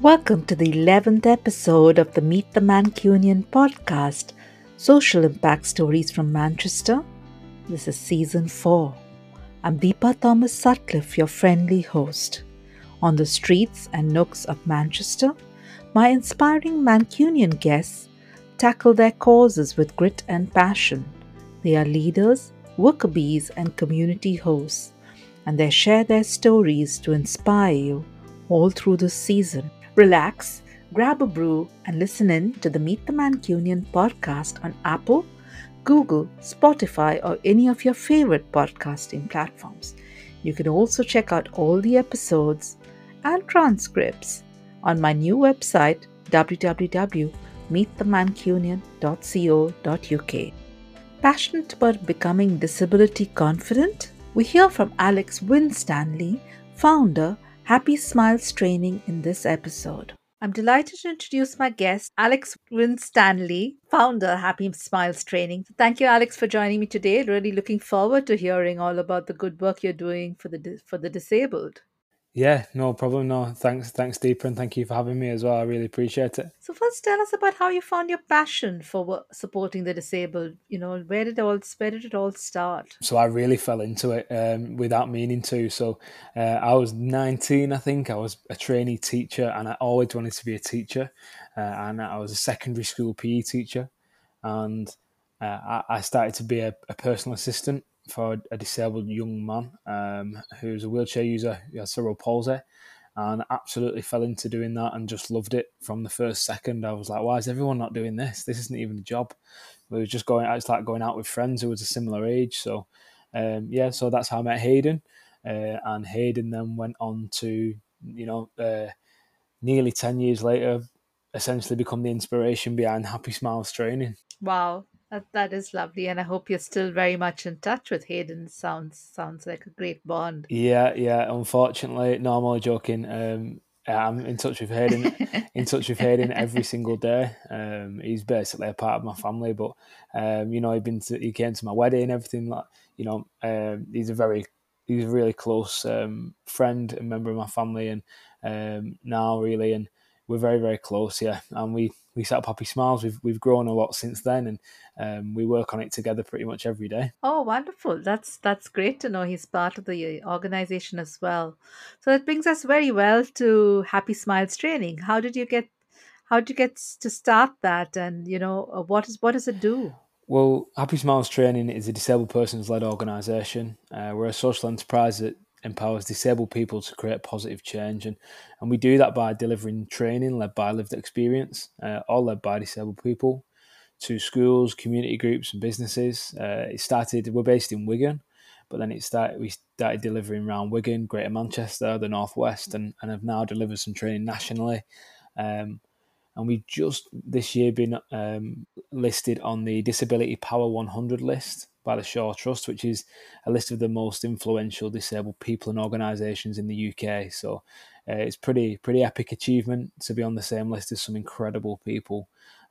Welcome to the 11th episode of the Meet the Mancunian podcast, Social Impact Stories from Manchester. This is season 4. I'm Deepa Thomas Sutcliffe, your friendly host. On the streets and nooks of Manchester, my inspiring Mancunian guests tackle their causes with grit and passion. They are leaders, worker bees, and community hosts, and they share their stories to inspire you all through this season. Relax, grab a brew, and listen in to the Meet the Mancunian podcast on Apple, Google, Spotify, or any of your favorite podcasting platforms. You can also check out all the episodes and transcripts on my new website, www.meetthemancunian.co.uk. Passionate about becoming disability confident? We hear from Alex Winstanley, founder, Happy Smiles Training, in this episode. I'm delighted to introduce my guest, Alex Winstanley, founder, Happy Smiles Training. Thank you, Alex, for joining me today. Really looking forward to hearing all about the good work you're doing for the disabled. Yeah, no problem. No, thanks, Deepa, and thank you for having me as well. I really appreciate it. So first, tell us about how you found your passion for supporting the disabled. Where did it all start? So I really fell into it without meaning to. So I was 19, I think. I was a trainee teacher, and I always wanted to be a teacher. And I was a secondary school PE teacher, and I started to be a personal assistant for a disabled young man who's a wheelchair user. He has cerebral palsy, and absolutely fell into doing that and just loved it from the first second. I was like, why is everyone not doing this? This isn't even a job. We were just going. I started going out with friends who was a similar age. So, so that's how I met Hayden, and Hayden then went on to, nearly 10 years later, essentially become the inspiration behind Happy Smiles Training. Wow, that is lovely, and I hope you're still very much in touch with Hayden. Sounds like a great bond. Yeah. Unfortunately, no, I'm only joking. I'm in touch with Hayden, every single day. He's basically a part of my family, but he came to my wedding, everything like he's a really close friend and member of my family, and now really, and we're very very close, yeah. And we set up Happy Smiles. We've grown a lot since then, and we work on it together pretty much every day. Oh, wonderful! That's great to know he's part of the organization as well. So that brings us very well to Happy Smiles Training. How did you get to start that, and what does it do? Well, Happy Smiles Training is a disabled persons led organisation. We're a social enterprise that empowers disabled people to create positive change, and we do that by delivering training led by lived experience, all led by disabled people, to schools, community groups, and businesses. We're based in Wigan, but then we started delivering around Wigan, Greater Manchester, the Northwest, and have now delivered some training nationally. Um, and we've just this year been listed on the Disability Power 100 list by the Shaw Trust, which is a list of the most influential disabled people and organisations in the UK. So it's pretty epic achievement to be on the same list as some incredible people.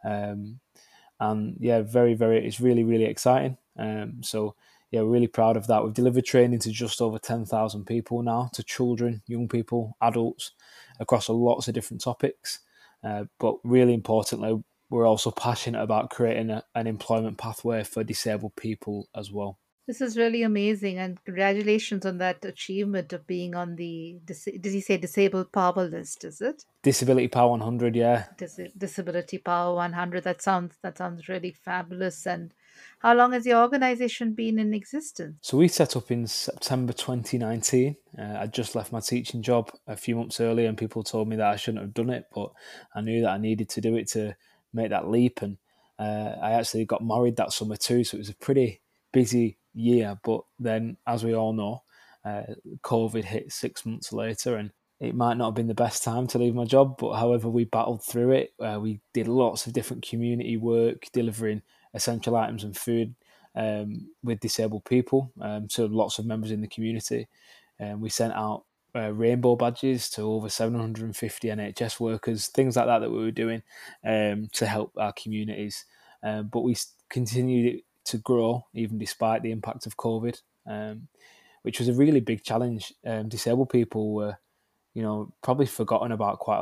And yeah, very very, it's really really exciting. So yeah, we're really proud of that. We've delivered training to just over 10,000 people now, to children, young people, adults, across lots of different topics. But really importantly, we're also passionate about creating an employment pathway for disabled people as well. This is really amazing, and congratulations on that achievement of being on the did you say disabled power list? Is it Disability Power 100, yeah. Disability Power 100? That sounds really fabulous. And how long has the organization been in existence? So we set up in September 2019. I just left my teaching job a few months earlier, and people told me that I shouldn't have done it, but I knew that I needed to do it to make that leap. And I actually got married that summer too, so it was a pretty busy year. But then, as we all know, COVID hit 6 months later, and it might not have been the best time to leave my job. But however, we battled through it. We did lots of different community work, delivering essential items and food with disabled people, to lots of members in the community. We sent out rainbow badges to over 750 NHS workers, things like that we were doing to help our communities. But we continued to grow even despite the impact of COVID, which was a really big challenge. Disabled people were, probably forgotten about quite a lot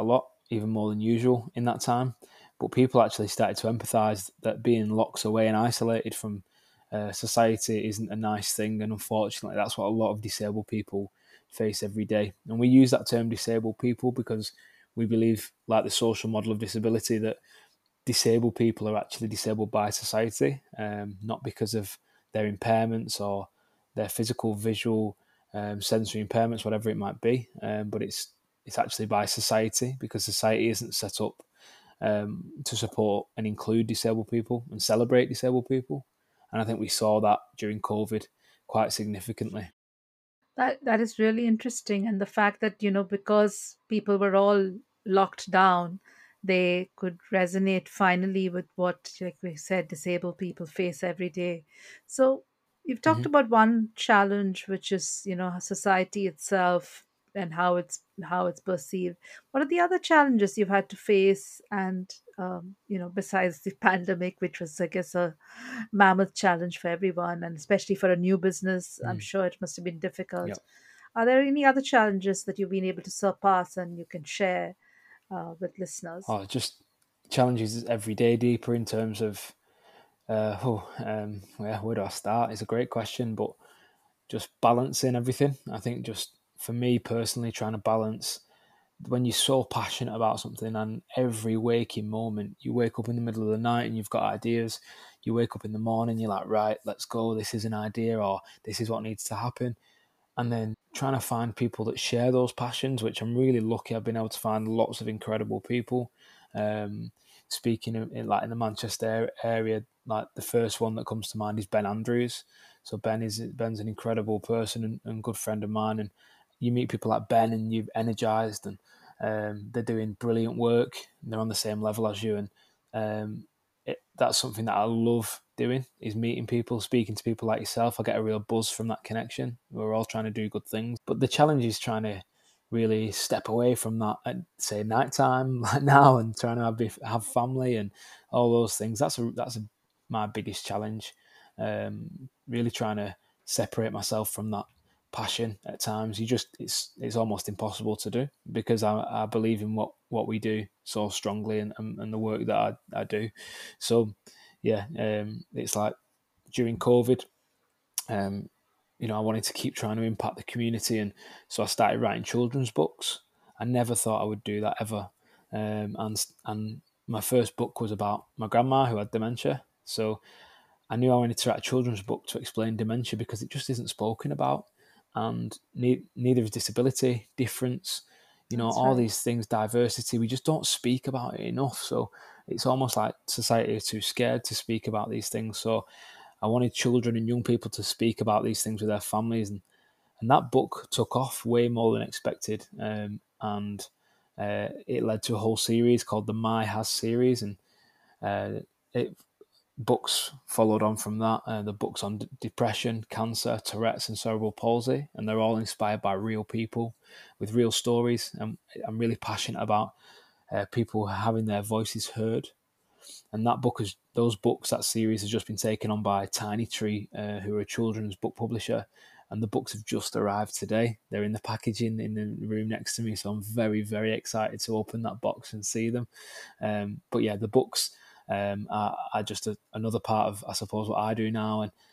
even more than usual in that time. But people actually started to empathise that being locked away and isolated from society isn't a nice thing, and unfortunately, that's what a lot of disabled people face every day. And we use that term disabled people because we believe, like the social model of disability, that disabled people are actually disabled by society, not because of their impairments or their physical, visual, sensory impairments, whatever it might be. But it's actually by society, because society isn't set up to support and include disabled people and celebrate disabled people. And I think we saw that during COVID quite significantly. That is really interesting, and the fact that because people were all locked down, they could resonate finally with what, like we said, disabled people face every day. So you've talked Mm-hmm. about one challenge, which is society itself and how it's perceived. What are the other challenges you've had to face? And besides the pandemic, which was, I guess, a mammoth challenge for everyone, and especially for a new business, I'm Mm. sure it must have been difficult. Yep. Are there any other challenges that you've been able to surpass and you can share with listeners? Oh, just challenges every day deeper in terms of where do I start? It's a great question, but just balancing everything. I think just for me personally, trying to balance when you're so passionate about something, and every waking moment, you wake up in the middle of the night and you've got ideas. You wake up in the morning, you're like, right, let's go. This is an idea, or this is what needs to happen. And then trying to find people that share those passions, which I'm really lucky. I've been able to find lots of incredible people. Um, Speaking in the Manchester area, like the first one that comes to mind is Ben Andrews. So Ben's an incredible person and good friend of mine. And you meet people like Ben, and you're energized, and they're doing brilliant work. They're on the same level as you, and that's something that I love doing, is meeting people, speaking to people like yourself. I get a real buzz from that connection. We're all trying to do good things, but the challenge is trying to really step away from that at, say, nighttime like now, and trying to have family and all those things. My biggest challenge. Really trying to separate myself from that passion at times. It's almost impossible to do, because I believe in what we do so strongly, and the work that I do. So yeah, it's like during COVID, um, I wanted to keep trying to impact the community, and so I started writing children's books. I never thought I would do that ever, and my first book was about my grandma who had dementia. So I knew I wanted to write a children's book to explain dementia, because it just isn't spoken about, and neither is disability, difference, That's all right. these things, diversity. We just don't speak about it enough. So it's almost like society is too scared to speak about these things. So I wanted children and young people to speak about these things with their families, and that book took off way more than expected, and it led to a whole series called the My Has series, and it books followed on from that. The books on depression, cancer, Tourette's, and cerebral palsy, and they're all inspired by real people with real stories. And I'm really passionate about people having their voices heard. And that series has just been taken on by Tiny Tree, who are a children's book publisher, and the books have just arrived today. They're in the packaging in the room next to me, so I'm very, very excited to open that box and see them. But yeah, the books are just another part of, I suppose, what I do now, and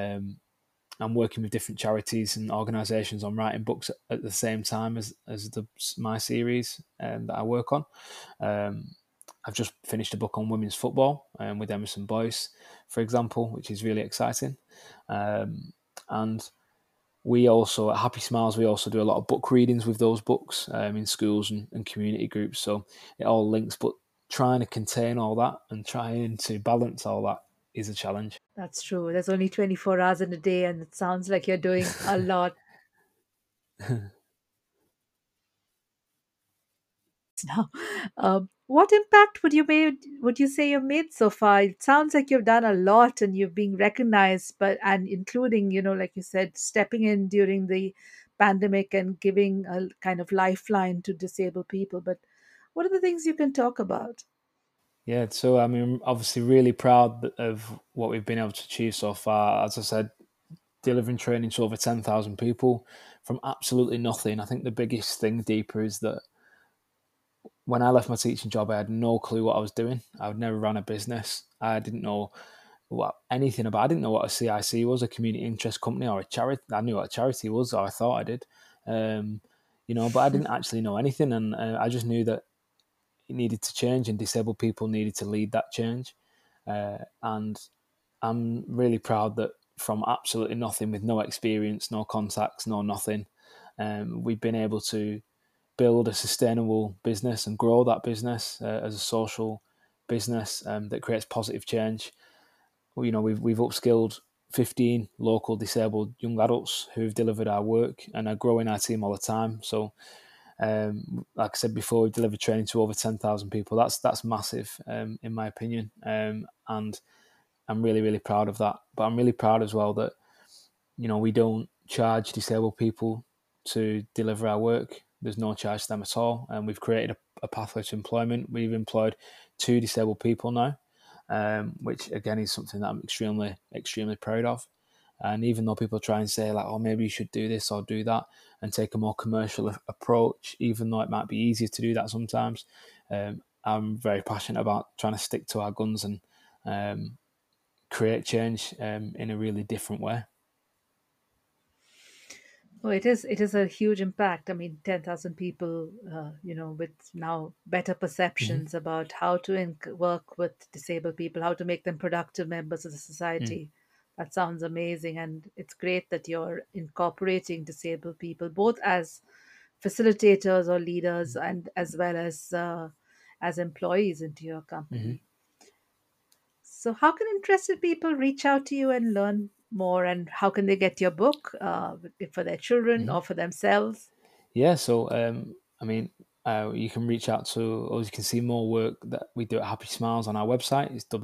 I'm working with different charities and organisations on writing books at the same time as my series that I work on. I've just finished a book on women's football with Emerson Boyce, for example, which is really exciting. And we also, at Happy Smiles, we also do a lot of book readings with those books in schools and community groups. So it all links, but trying to contain all that and trying to balance all that is a challenge. That's true. There's only 24 hours in a day, and it sounds like you're doing a lot now. What impact would you say you've made so far? It sounds like you've done a lot and you're being recognized, but and including, like you said, stepping in during the pandemic and giving a kind of lifeline to disabled people. But what are the things you can talk about? Yeah, so I mean, obviously, really proud of what we've been able to achieve so far. As I said, delivering training to over 10,000 people from absolutely nothing. I think the biggest thing deeper is that when I left my teaching job, I had no clue what I was doing. I would never ran a business. I didn't know what anything about. I didn't know what a CIC was, a community interest company, or a charity. I knew what a charity was, or I thought I did. Um, but I didn't actually know anything, and I just knew that it needed to change, and disabled people needed to lead that change. And I'm really proud that from absolutely nothing, with no experience, no contacts, no nothing, we've been able to build a sustainable business and grow that business as a social business that creates positive change. We've upskilled 15 local disabled young adults who've delivered our work and are growing our team all the time. So, like I said before, we've delivered training to over 10,000 people. That's massive, in my opinion, and I'm really, really proud of that. But I'm really proud as well that we don't charge disabled people to deliver our work. There's no charge to them at all, and we've created a pathway to employment. We've employed 2 disabled people now, which again is something that I'm extremely, extremely proud of. And even though people try and say like, "Oh, maybe you should do this or do that," and take a more commercial approach, even though it might be easier to do that sometimes, I'm very passionate about trying to stick to our guns and create change in a really different way. Oh, it is a huge impact. I mean, 10,000 people, with now better Mm-hmm. perceptions about how to work with disabled people, how to make them productive members of the Mm. society. That sounds amazing, and it's great that you're incorporating disabled people both as facilitators or leaders and as well as employees into your Mm-hmm. company. So, how can interested people reach out to you and learn more? And how can they get your book for their children Mm-hmm. or for themselves? Yeah, so I mean, you can reach out to, or you can see more work that we do at Happy Smiles on our website. It's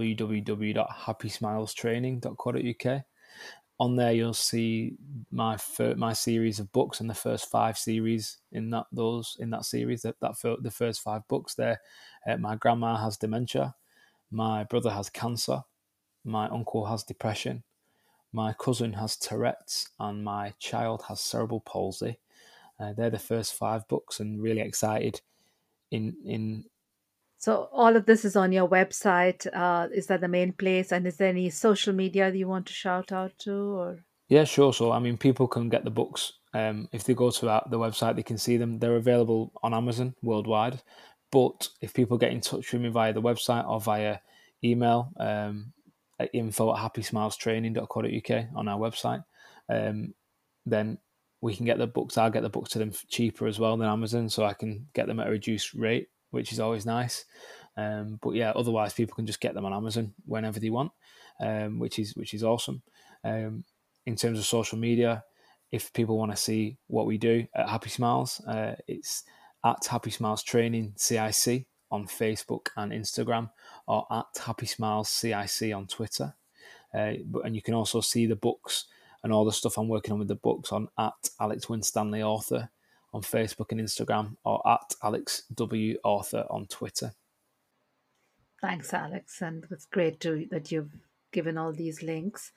www.happysmilestraining.co.uk. On there, you'll see my series of books and the first 5 series in that series. The first 5 books there. My grandma has dementia. My brother has cancer. My uncle has depression. My cousin has Tourette's, and my child has cerebral palsy. They're the first 5 books, and really excited in. So, all of this is on your website. Is that the main place? And is there any social media that you want to shout out to? Or Yeah, sure. So I mean, people can get the books if they go to the website. They can see them. They're available on Amazon worldwide. But if people get in touch with me via the website or via email, at info@happysmilestraining.co.uk on our website, um, then we can get the books. I'll get the books to them cheaper as well than Amazon, so I can get them at a reduced rate, which is always nice. But yeah, otherwise people can just get them on Amazon whenever they want, which is awesome. Um, in terms of social media, if people want to see what we do at Happy Smiles, it's at Happy Smiles Training CIC on Facebook and Instagram, or at Happy Smiles CIC on Twitter. And you can also see the books and all the stuff I'm working on with the books on at Alex Winstanley Author on Facebook and Instagram, or at Alex W Author on Twitter. thanks, Alex, and it's great that you've given all these links.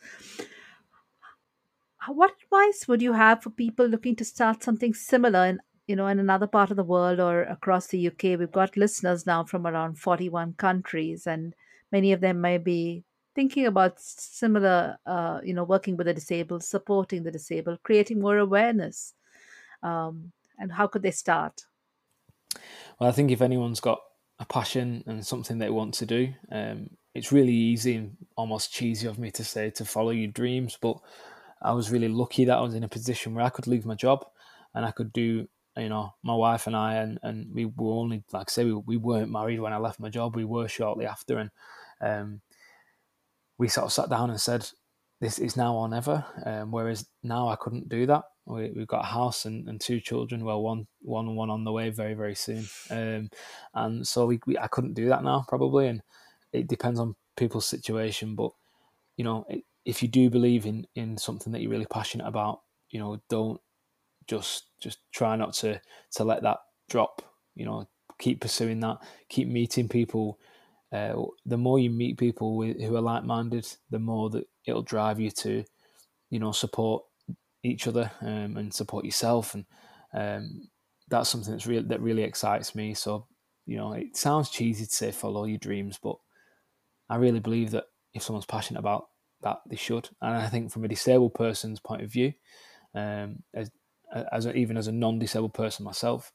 What advice would you have for people looking to start something similar in another part of the world or across the UK? We've got listeners now from around 41 countries, and many of them may be thinking about similar, working with the disabled, supporting the disabled, creating more awareness. And how could they start? Well, I think if anyone's got a passion and something they want to do, it's really easy and almost cheesy of me to say to follow your dreams. But I was really lucky that I was in a position where I could leave my job and I could do, my wife and I, and we were only, like I say, we weren't married when I left my job. We were shortly after. And um, we sort of sat down and said, this is now or never. Whereas now I couldn't do that. We've got a house and 2 children. Well, one on the way very, very soon. And so I couldn't do that now probably. And it depends on people's situation. But, if you do believe in something that you're really passionate about, don't just try not to let that drop. Keep pursuing that. Keep meeting people. The more you meet people who are like-minded, the more that it'll drive you to, support each other and support yourself, and that's something that really excites me. So it sounds cheesy to say follow your dreams, but I really believe that if someone's passionate about that, they should. And I think from a disabled person's point of view, um, as, even as a non-disabled person myself,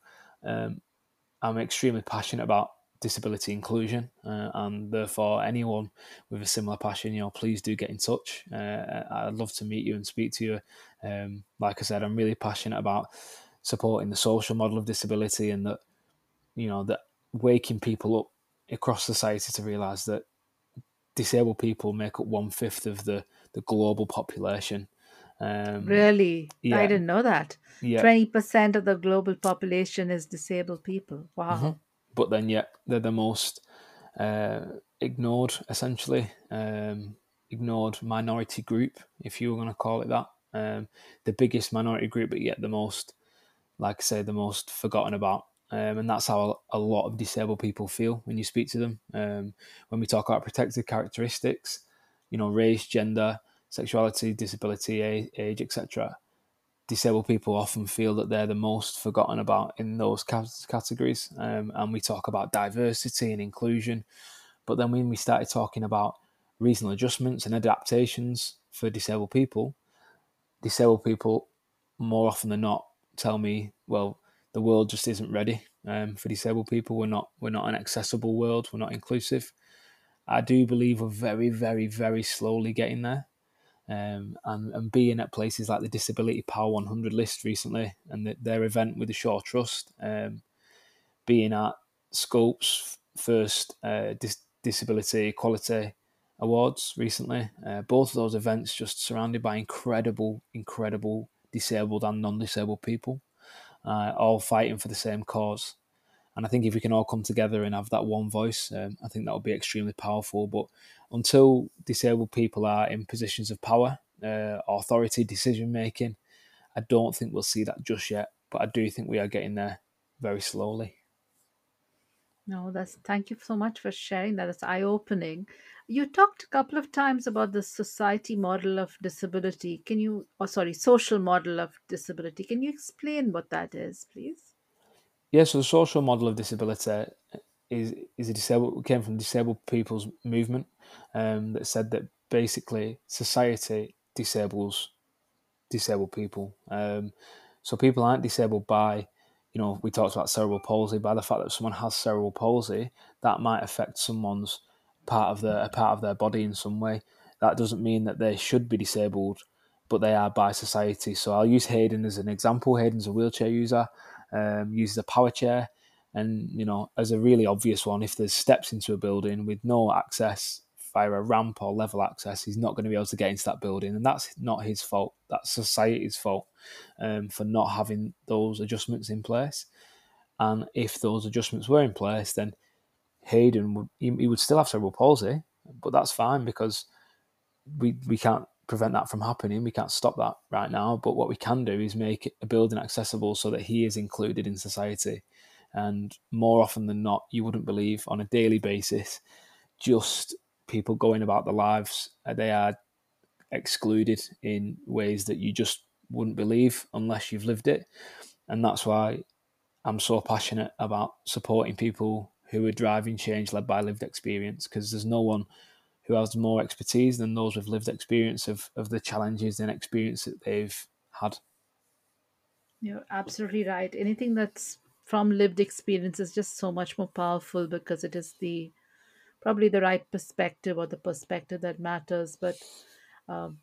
I'm extremely passionate about disability inclusion, and therefore anyone with a similar passion, please do get in touch. I'd love to meet you and speak to you. Like I said, I'm really passionate about supporting the social model of disability, and that waking people up across society to realise that disabled people make up 1/5 of the global population. Um, Really? I yeah, didn't know that. yeah. 20% of the global population is disabled people. hmm Wow. But then, yet they're the most ignored, essentially, ignored minority group, if you were going to call it that. The biggest minority group, but yet the most, like I say, the most forgotten about. And that's how a lot of disabled people feel when you speak to them. When we talk about protected characteristics, race, gender, sexuality, disability, age, etc., disabled people often feel that they're the most forgotten about in those categories. And we talk about diversity and inclusion. But then when we started talking about reasonable adjustments and adaptations for disabled people more often than not tell me, well, the world just isn't ready for disabled people. We're not an accessible world. We're not inclusive. I do believe we're very, very, very slowly getting there. And being at places like the Disability Power 100 list recently, and their event with the Shaw Trust, being at Scope's first Disability Equality Awards recently. Both of those events just surrounded by incredible, incredible disabled and non-disabled people, all fighting for the same cause. And I think if we can all come together and have that one voice, I think that would be extremely powerful. But until disabled people are in positions of power, authority, decision making, I don't think we'll see that just yet. But I do think we are getting there very slowly. No, that's thank you so much for sharing that. It's eye-opening. You talked a couple of times about the society model of disability. Can you, oh, sorry, social model of disability. Can you explain what that is, please? Yeah, so the social model of disability is a came from the disabled people's movement, that said that basically society disables disabled people. So people aren't disabled by, we talked about cerebral palsy, by the fact that someone has cerebral palsy, that might affect someone's a part of their body in some way. That doesn't mean that they should be disabled, but they are by society. So I'll use Hayden as an example. Hayden's a wheelchair user, uses a power chair, and as a really obvious one, if there's steps into a building with no access via a ramp or level access, he's not going to be able to get into that building. And that's not his fault. That's society's fault, for not having those adjustments in place. And if those adjustments were in place, then Hayden he would still have cerebral palsy, but that's fine because we can't prevent that from happening. We can't stop that right now. But what we can do is make a building accessible so that he is included in society. And more often than not, you wouldn't believe, on a daily basis, just people going about their lives, they are excluded in ways that you just wouldn't believe unless you've lived it. And that's why I'm so passionate about supporting people who are driving change led by lived experience, because there's no one who has more expertise than those with lived experience of the challenges and experience that they've had. You're absolutely right. Anything that's from lived experience is just so much more powerful because it is the probably the right perspective or the perspective that matters. But um,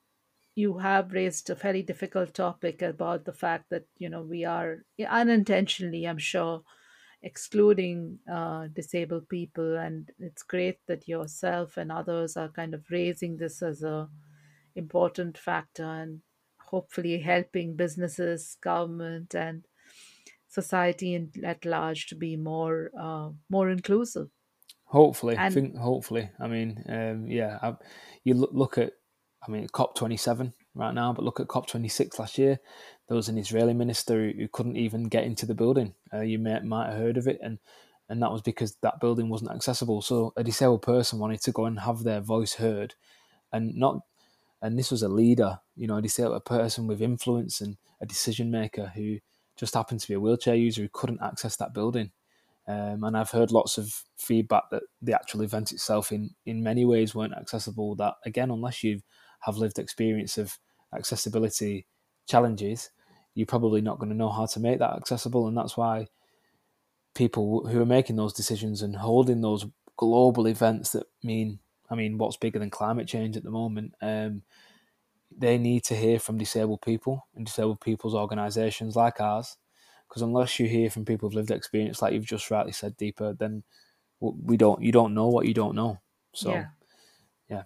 you have raised a very difficult topic about the fact that we are unintentionally, I'm sure, excluding disabled people, and it's great that yourself and others are kind of raising this as a important factor and hopefully helping businesses, government, and society at large to be more inclusive. Hopefully, And hopefully. I mean, yeah. You look at, I mean, COP27 right now, but look at COP26 last year. There was an Israeli minister who couldn't even get into the building. You might have heard of it, and that was because that building wasn't accessible. So a disabled person wanted to go and have their voice heard, and not. And this was a leader, a disabled person with influence and a decision maker who just happened to be a wheelchair user who couldn't access that building. And I've heard lots of feedback that the actual event itself in many ways weren't accessible. That, again, unless you have lived experience of accessibility challenges, you're probably not going to know how to make that accessible. And that's why people who are making those decisions and holding those global events that mean, I mean, what's bigger than climate change at the moment, they need to hear from disabled people and disabled people's organisations like ours. Because unless you hear from people who've lived experience, like you've just rightly said, Deepa, then you don't know what you don't know. So Yeah. yeah,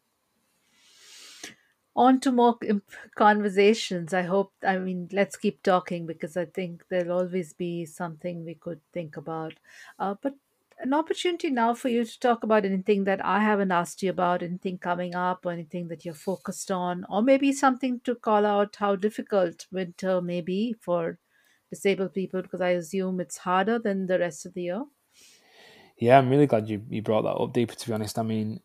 On to more conversations. I mean, let's keep talking because I think there'll always be something we could think about. But an opportunity now for you to talk about anything that I haven't asked you about, anything coming up, or anything that you're focused on, or maybe something to call out how difficult winter may be for disabled people, because I assume it's harder than the rest of the year. yeah, I'm really glad you brought that up, Deepa. To be honest, I mean,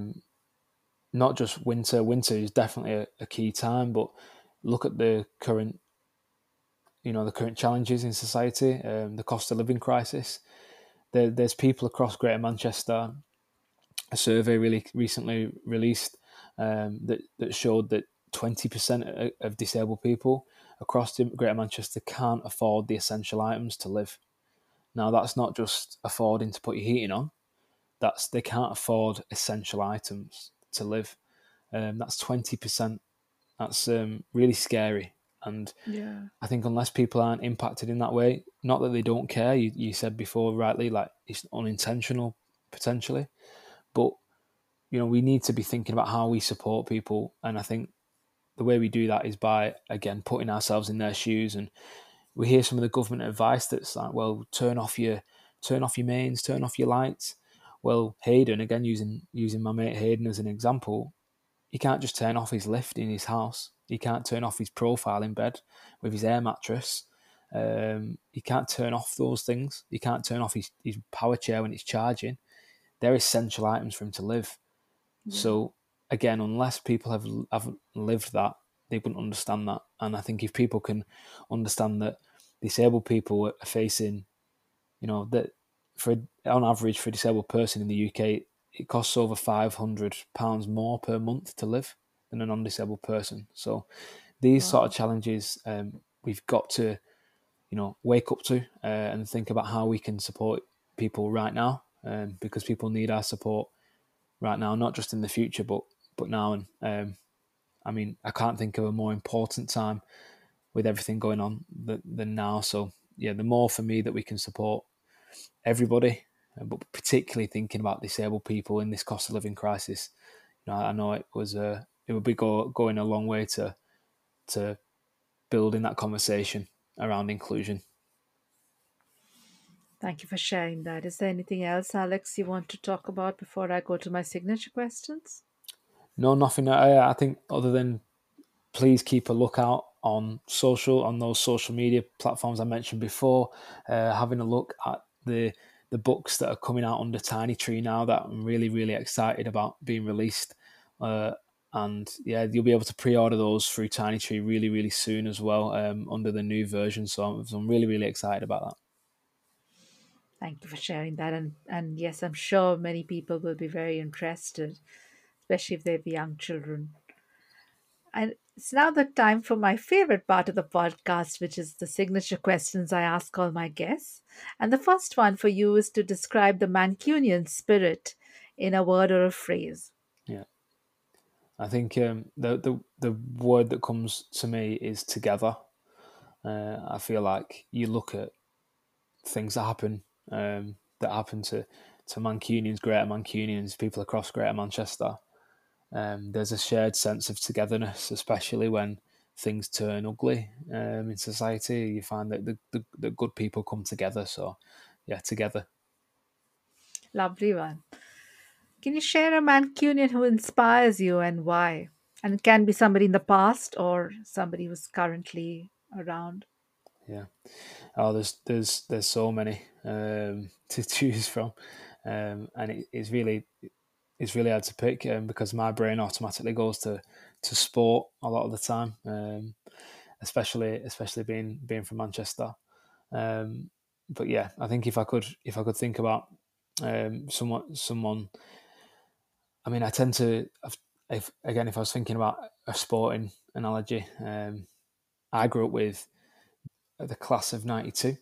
not just winter. Winter is definitely a key time, but look at the current, the current challenges in society, the cost of living crisis. There's people across Greater Manchester. A survey really recently released that showed that 20% of disabled people across Greater Manchester can't afford the essential items to live. Now, that's not just affording to put your heating on; that's they can't afford essential items to live. That's 20%. That's really scary. And Yeah. I think unless people aren't impacted in that way, not that they don't care, you said before rightly, like it's unintentional potentially, but we need to be thinking about how we support people. And I think the way we do that is by, again, putting ourselves in their shoes. And we hear some of the government advice that's like, well, turn off your mains, turn off your lights. Well, Hayden, again, using my mate Hayden as an example, he can't just turn off his lift in his house. He can't turn off his profile in bed with his air mattress. He can't turn off those things. He can't turn off his power chair when it's charging. They're essential items for him to live. Yeah. So again, unless people haven't lived that, they wouldn't understand that. And I think if people can understand that disabled people are facing, that on average for a disabled person in the UK, it costs over £500 more per month to live than a non-disabled person. So these sort of Wow. challenges, we've got to, wake up to and think about how we can support people right now, because people need our support right now, not just in the future, but now. And I mean, I can't think of a more important time with everything going on than now. So yeah, the more for me that we can support everybody, but particularly thinking about disabled people in this cost of living crisis. I know it would be going a long way to building that conversation around inclusion. Thank you for sharing that. Is there anything else, Alex, you want to talk about before I go to my signature questions? No, nothing. I think other than please keep a lookout on those social media platforms I mentioned before. Having a look at the books that are coming out under Tiny Tree now that I'm really really excited about being released. And yeah, you'll be able to pre-order those through Tiny Tree really really soon as well, under the new version. So I'm really really excited about that. Thank you for sharing that. And yes, I'm sure many people will be very interested, especially if they have young children. And it's now the time for my favorite part of the podcast, which is the signature questions I ask all my guests. And the first one for you is to describe the Mancunian spirit in a word or a phrase. Yeah, I think the word that comes to me is together. I feel like you look at things that happen to Mancunians, Greater Mancunians, people across Greater Manchester. There's a shared sense of togetherness, especially when things turn ugly in society. You find that the good people come together. So, yeah, together. Lovely one. Can you share a Mancunian who inspires you and why? And it can be somebody in the past or somebody who's currently around. Yeah. Oh, there's so many to choose from, and it's really hard to pick, because my brain automatically goes to sport a lot of the time, especially being from Manchester. but yeah, I think if I could think about someone. I mean, I tend to if I was thinking about a sporting analogy, I grew up with the class of '92,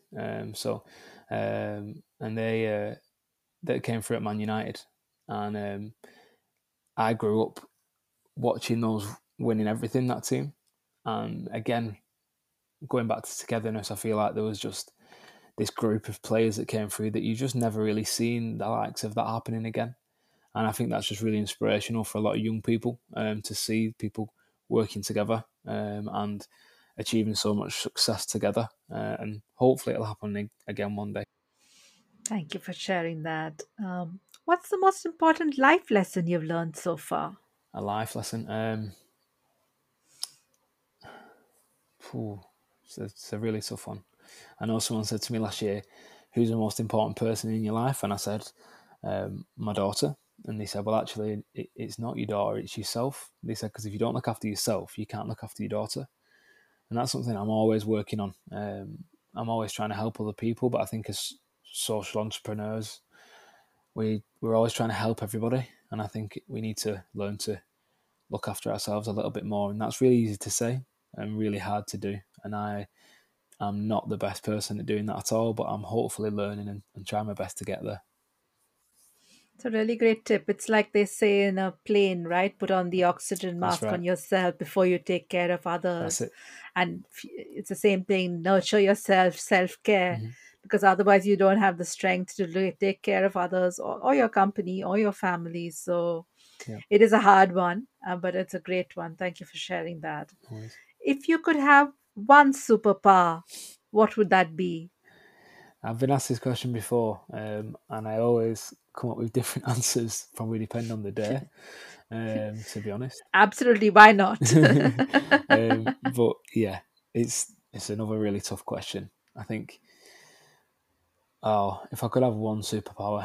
and they came through at Man United, and I grew up watching those winning everything, that team, and again going back to togetherness, I feel like there was just this group of players that came through that you just never really seen the likes of that happening again. And I think that's just really inspirational for a lot of young people, to see people working together, and achieving so much success together. And hopefully it'll happen again one day. Thank you for sharing that. What's the most important life lesson you've learned so far? A life lesson. Phew, it's a really tough one. I know someone said to me last year, "Who's the most important person in your life?" And I said, "My daughter." And they said, "Well, actually, it's not your daughter; it's yourself." They said, "Because if you don't look after yourself, you can't look after your daughter." And that's something I'm always working on. I'm always trying to help other people, but I think as social entrepreneurs, we're always trying to help everybody, and I think we need to learn to look after ourselves a little bit more. And that's really easy to say and really hard to do. And I'm not the best person at doing that at all, but I'm hopefully learning and trying my best to get there. It's a really great tip. It's like they say in a plane, right? Put on the oxygen That's mask right. on yourself before you take care of That's others. it. And it's the same thing, nurture yourself, self care, Hmm. because otherwise you don't have the strength to take care of others or your company or your family. So Yeah, it is a hard one, but it's a great one. Thank you for sharing that. always. If you could have one superpower, what would that be? I've been asked this question before, and I always come up with different answers, probably depending on the day, to be honest. Absolutely, why not? But yeah, it's another really tough question. I think, oh, if I could have one superpower,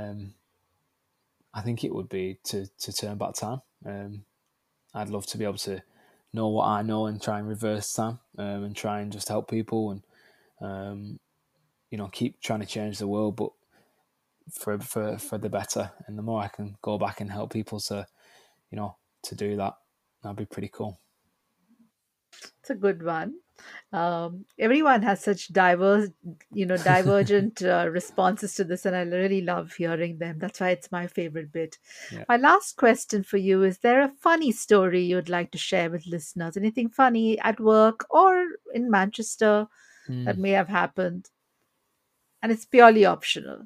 I think it would be to turn back time. I'd love to be able to know what I know and try and reverse time, and try and just help people and, um, keep trying to change the world, but for the better. And the more I can go back and help people you know to do that, that'd be pretty cool. It's a good one. Everyone has such divergent responses to this, and I really love hearing them. That's why it's my favorite bit. Yeah. My last question for you: is there a funny story you'd like to share with listeners? Anything funny at work or in Manchester that Mm. may have happened? And it's purely optional.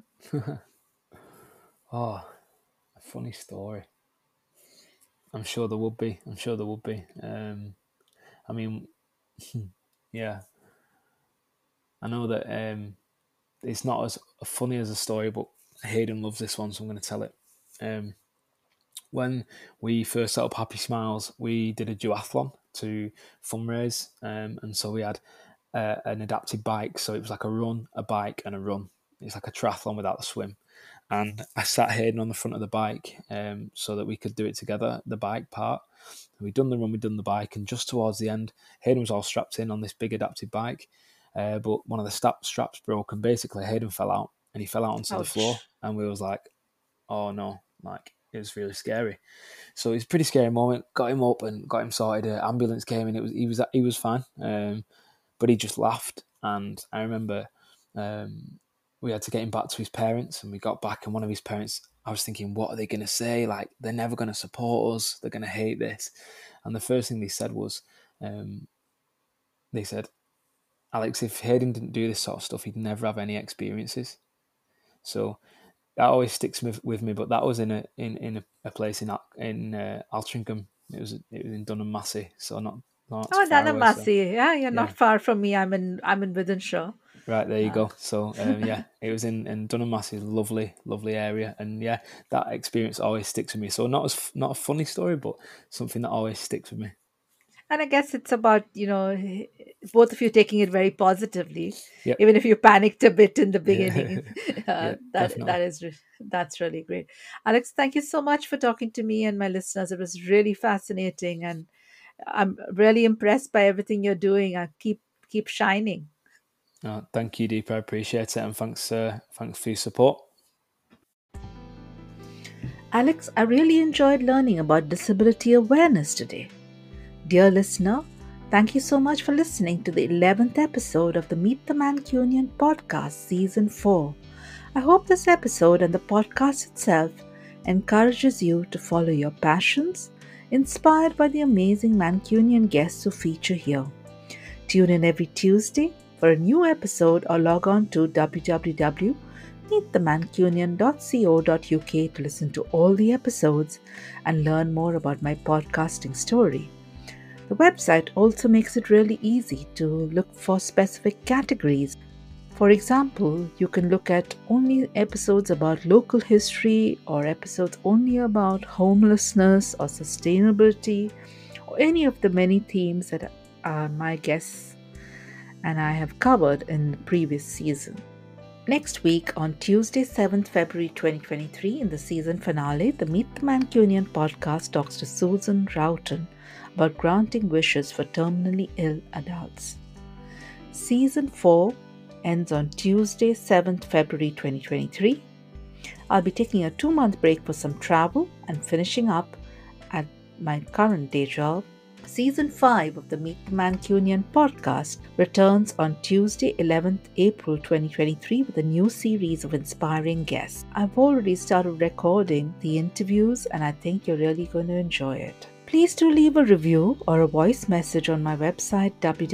Oh, a funny story. I'm sure there would be. I'm sure there would be. I mean, yeah, I know that it's not as funny as a story, but Hayden loves this one, so I'm going to tell it. Um, when we first set up Happy Smiles, we did a duathlon to fundraise, and so we had an adapted bike. So it was like a run, a bike, and a run. It's like a triathlon without the swim. And I sat Hayden on the front of the bike, so that we could do it together, the bike part. We'd done the run, we'd done the bike, and just towards the end, Hayden was all strapped in on this big adapted bike, but one of the straps broke, and basically Hayden fell out, and he fell out onto the floor, Ouch. and we was like, "Oh no!" Like it was really scary. So it was a pretty scary moment. Got him up and got him sorted. Ambulance came and he was fine, but he just laughed. And I remember, we had to get him back to his parents, and we got back, and one of his parents, I was thinking, what are they going to say? Like, they're never going to support us. They're going to hate this. And the first thing they said was, um, they said, "Alex, if Hayden didn't do this sort of stuff, he'd never have any experiences." So that always sticks with me. But that was in a place in Altrincham. It was in Dunham Massey, so not too Oh, far away. So Danamasi. Yeah, you're not yeah, far from me. I'm in Wythenshawe. right there you Uh, go. So yeah, it was in Dunham Massey, lovely, lovely area, and yeah, that experience always sticks with me. So not a funny story, but something that always sticks with me. And I guess it's about, both of you taking it very positively, Yep. even if you panicked a bit in the Yeah. beginning. Yeah. That Definitely. that is that's really great. Alex, thank you so much for talking to me and my listeners. It was really fascinating, and I'm really impressed by everything you're doing. Keep shining. Thank you, Deepa. I appreciate it, and thanks for your support. Alex, I really enjoyed learning about disability awareness today. Dear listener, thank you so much for listening to the 11th episode of the Meet the Mancunian podcast, Season 4. I hope this episode and the podcast itself encourages you to follow your passions, inspired by the amazing Mancunian guests who feature here. Tune in every Tuesday for a new episode or log on to www.meetthemancunian.co.uk to listen to all the episodes and learn more about my podcasting story. The website also makes it really easy to look for specific categories. For example, you can look at only episodes about local history or episodes only about homelessness or sustainability or any of the many themes that my guests and I have covered in the previous season. Next week, on Tuesday, 7th February 2023, in the season finale, the Meet the Mancunian podcast talks to Susan Roughton about granting wishes for terminally ill adults. Season 4 ends on Tuesday, 7th February 2023. I'll be taking a 2-month break for some travel and finishing up at my current day job. Season 5 of the Meet the Mancunian podcast returns on Tuesday, 11th April 2023 with a new series of inspiring guests. I've already started recording the interviews and I think you're really going to enjoy it. Please do leave a review or a voice message on my website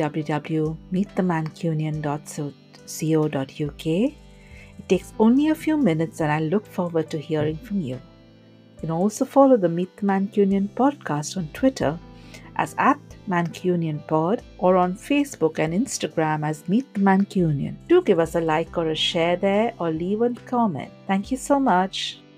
www.meetthemancunian.co.uk. It takes only a few minutes and I look forward to hearing from you. You can also follow the Meet the Mancunian podcast on Twitter as @MancunianPod or on Facebook and Instagram as Meet the Mancunian. Do give us a like or a share there or leave a comment. Thank you so much.